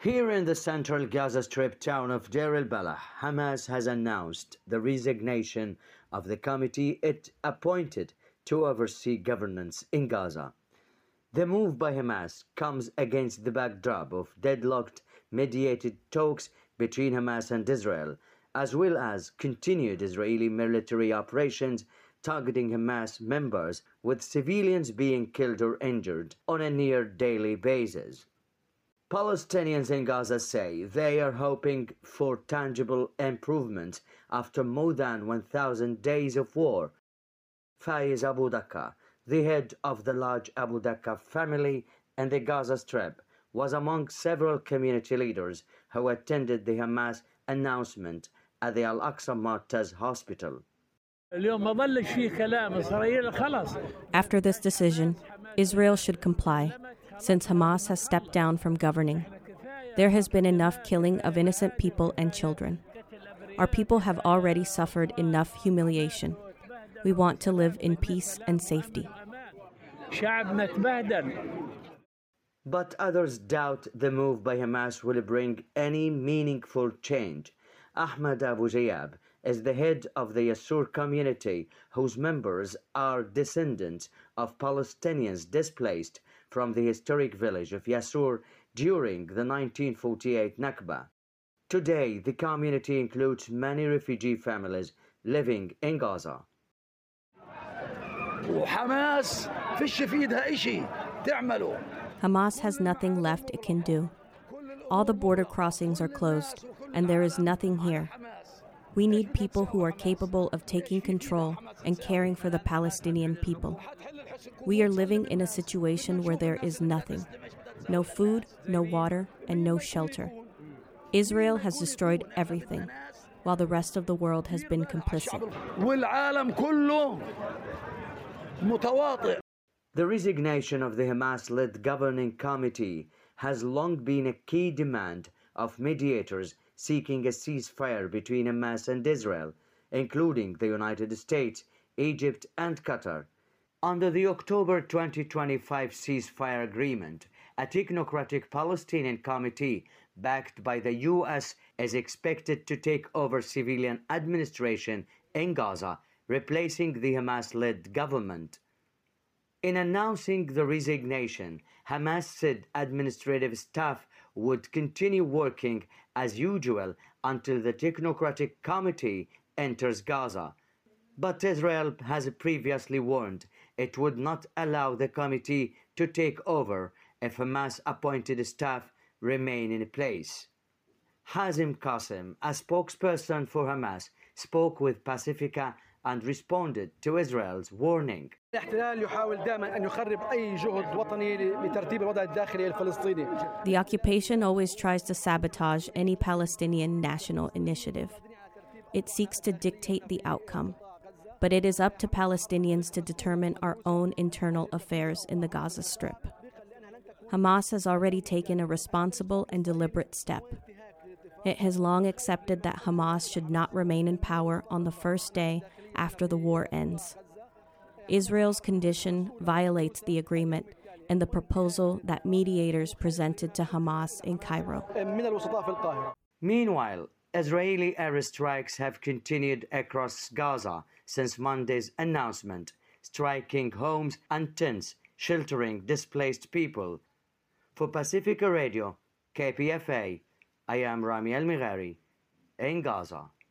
Here in the central Gaza Strip town of Deir el-Balah, Hamas has announced the resignation of the committee it appointed to oversee governance in Gaza. The move by Hamas comes against the backdrop of deadlocked mediated talks between Hamas and Israel, as well as continued Israeli military operations targeting Hamas members, with civilians being killed or injured on a near daily basis. Palestinians in Gaza say they are hoping for tangible improvements after more than 1,000 days of war. Faiz Abu Dakka, the head of the large Abu Dakka family in the Gaza Strip, was among several community leaders who attended the Hamas announcement at the Al-Aqsa Martaz Hospital. After this decision, Israel should comply, since Hamas has stepped down from governing. There has been enough killing of innocent people and children. Our people have already suffered enough humiliation. We want to live in peace and safety. But others doubt the move by Hamas will bring any meaningful change. Ahmed Abu Ghayab is the head of the Yassur community, whose members are descendants of Palestinians displaced from the historic village of Yassur during the 1948 Nakba. Today, the community includes many refugee families living in Gaza. Hamas has nothing left it can do. All the border crossings are closed, and there is nothing here. We need people who are capable of taking control and caring for the Palestinian people. We are living in a situation where there is nothing. No food, no water, and no shelter. Israel has destroyed everything, while the rest of the world has been complicit. The resignation of the Hamas-led governing committee has long been a key demand of mediators seeking a ceasefire between Hamas and Israel, including the United States, Egypt, and Qatar. Under the October 2025 ceasefire agreement, a technocratic Palestinian committee backed by the U.S. is expected to take over civilian administration in Gaza, replacing the Hamas-led government. In announcing the resignation, Hamas said administrative staff would continue working as usual until the technocratic committee enters Gaza. But Israel has previously warned it would not allow the committee to take over if Hamas-appointed staff remain in place. Hazem Qasim, a spokesperson for Hamas, spoke with Pacifica and responded to Israel's warning. The occupation always tries to sabotage any Palestinian national initiative. It seeks to dictate the outcome. But it is up to Palestinians to determine our own internal affairs in the Gaza Strip. Hamas has already taken a responsible and deliberate step. It has long accepted that Hamas should not remain in power on the first day after the war ends. Israel's condition violates the agreement and the proposal that mediators presented to Hamas in Cairo. Meanwhile, Israeli airstrikes have continued across Gaza since Monday's announcement, striking homes and tents, sheltering displaced people. For Pacifica Radio, KPFA, I am Rami El-Mighari in Gaza.